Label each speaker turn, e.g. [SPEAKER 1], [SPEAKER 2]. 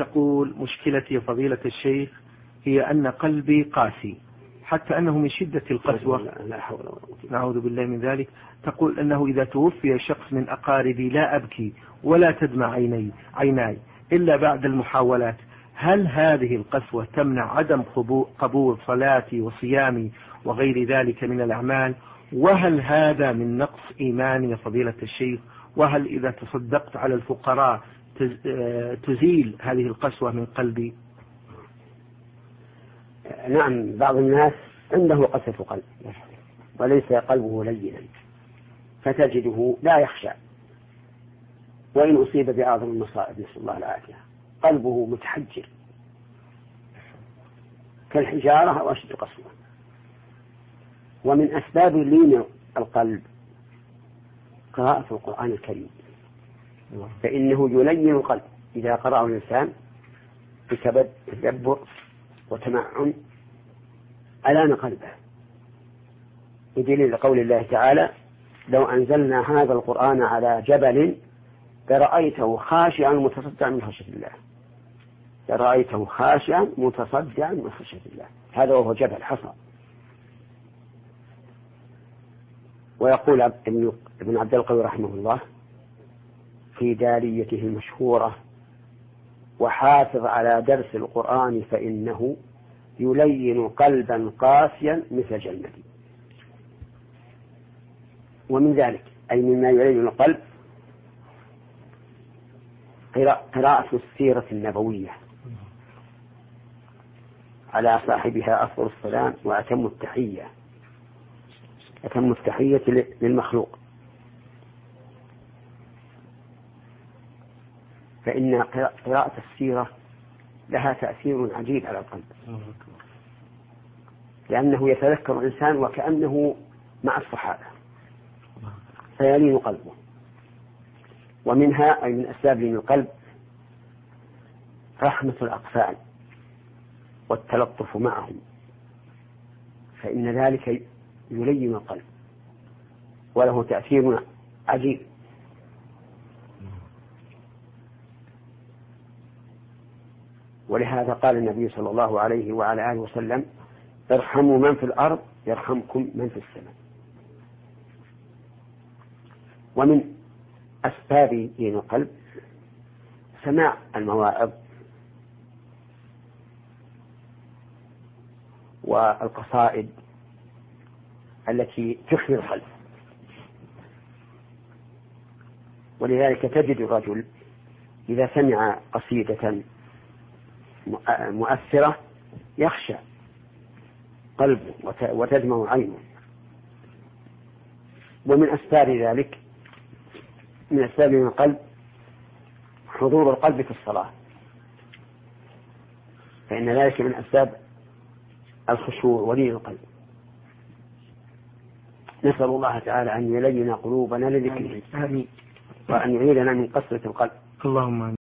[SPEAKER 1] تقول: مشكلتي فضيلة الشيخ هي أن قلبي قاسي حتى أنه من شدة القسوة، نعوذ بالله من ذلك. تقول أنه إذا توفي شخص من أقاربي لا أبكي ولا تدمع عيناي إلا بعد المحاولات. هل هذه القسوة تمنع عدم قبول صلاتي وصيامي وغير ذلك من الأعمال؟ وهل هذا من نقص إيماني يا فضيلة الشيخ؟ وهل إذا تصدقت على الفقراء تزيل هذه القسوة من قلبي؟
[SPEAKER 2] نعم، بعض الناس عنده قسوة قلب وليس قلبه لينا، فتجده لا يخشى وإن أصيب بأعظم المصائب، نسأل الله العافية، قلبه متحجر كالحجارة أو أشد قسوة. ومن أسباب لين القلب قراءة القرآن الكريم، فإنه يلين القلب إذا قرأه الإنسان بتدبر وتمعن ألان قلبه، بدليل قول الله تعالى: لو أنزلنا هذا القرآن على جبل لرأيته خاشعا متصدعا من خشية الله، لرأيته خاشعا متصدعا من خشية الله، هذا وهو جبل حصى. ويقول ابن عبد القوي رحمه الله في داليته المشهورة: وحافظ على درس القرآن فإنه يلين قلبا قاسيا مثل جلمتي. ومن ذلك أي مما يلين القلب قراءة السيرة النبوية على صاحبها أفضل السلام وأتم التحية، أتم التحية للمخلوق، فإن قراءة السيرة لها تأثير عجيب على القلب، لأنه يتذكر الإنسان وكأنه مع الصحابة فيلين قلبه. ومنها أي من أسباب لين القلب رحمة الأطفال والتلطف معهم، فإن ذلك يلين القلب وله تأثير عجيب. ولهذا قال النبي صلى الله عليه وعلى آله وسلم: ارحموا من في الأرض يرحمكم من في السماء. ومن أسباب لين القلب سماع المواعظ والقصائد التي تحيي القلب. ولذلك تجد الرجل إذا سمع قصيدة مؤثرة يخشى قلبه وتدمع عينه. ومن أسباب ذلك، من أسباب من القلب حضور القلب في الصلاة، فإن ذلك من أسباب الخشوع ولين القلب. نسأل الله تعالى أن يلين قلوبنا لذكره وأن يعيذنا من قسوة القلب.
[SPEAKER 1] اللهم